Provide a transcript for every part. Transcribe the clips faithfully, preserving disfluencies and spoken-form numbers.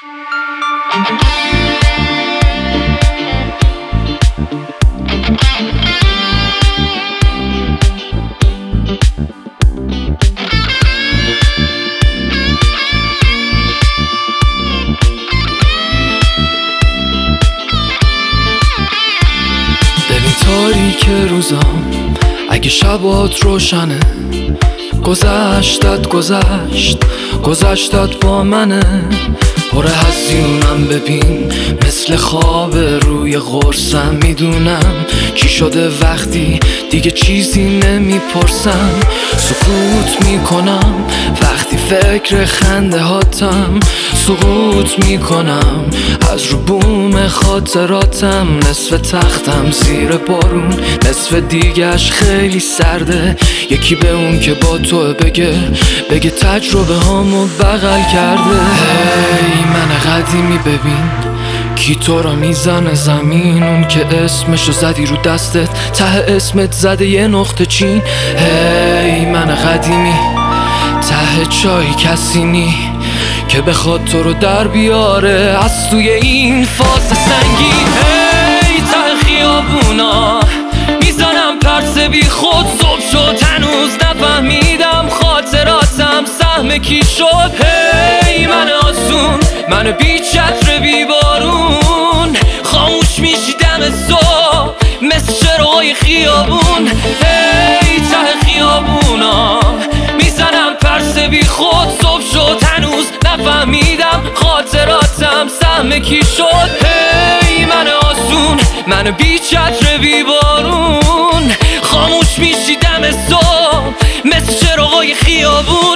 ببین تاریک روزام اگه شبات روشنه، گذشتت گذشت گذشتت با منه، پر هزیونم ببین مثل خواب روی قرصم، میدونم چی شده وقتی دیگه چیزی نمیپرسم، سکوت میکنم وقتی فکر خنده هاتم، سقوط میکنم از رو بوم خاطراتم، نصف تختم زیر بارون، نصف دیگهش خیلی سرده، یکی به اون که با تو بگه بگه تجربه هامو بغل کرده. هی من قدیمی ببین کی تو را میزنه زمین، اون که اسمشو زدی رو دستت ته اسمت زده یه نقطه چین. هی من قدیمی ته چای کسی نی که بخواد تو رو در بیاره از توی این فاز سنگین. هی ته خیابونا میزنم پرس بی خود، صبح شد هنوز نفهمیدم خاطراتم سهم کی شد. هی من آسون من بی چتر بی بارون، خاموش میشی دم صبح مثل چراغای خیابون. هی ته خیابونا میزنم پرس بی خود، صبح شد هنوز نفهمیدم خاطراتم سهم کی شد. هی من آسون من بی چتر بی بارون، خاموش میشی دم صبح مثل چراغای خیابون.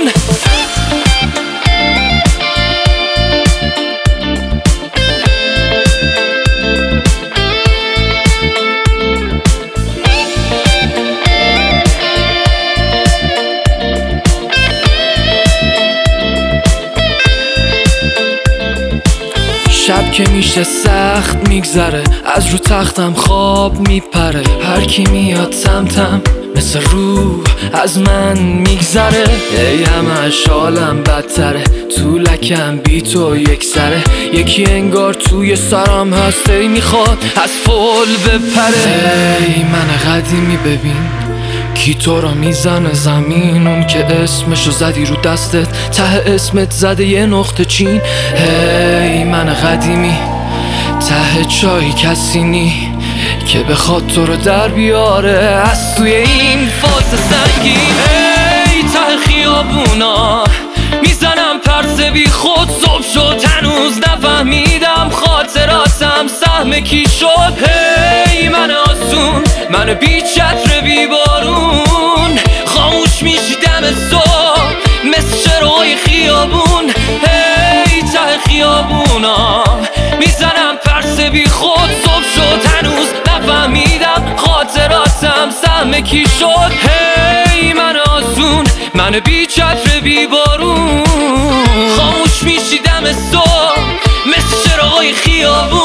شب که میشه سخت میگذره، از رو تختم خواب میپره، هر کی میاد سمتم مثل روح از من میگذره. ای همش حالم بدتره، تو لکم بی تو یک سره، یکی انگار توی سرم هست ای میخواد از فول بپره. ای من قدیمی ببین کی تو را میزنه زمین، اون که اسمشو زدی رو دستت ته اسمت زده یه نقطه چین. هی من قدیمی ته چای کسی نی که بخواد تو رو در بیاره از توی این فاز سنگین. هی ته خیابونا میزنم پرس بی خود، صبح شد هنوز نفهمیدم خاطراتم سهم کی شد. هی من آسون من بی چتر بی بارون، خاموش میشی دم صبح مثل چراغای خیابون. هی ته خیابونا میزنم پرس بی خود، صبح شد هنوز نفهمیدم خاطراتم سهم کی شد. هی من آسون من بی چتر بی بارون، خاموش میشی دم صبح مثل چراغای خیابون.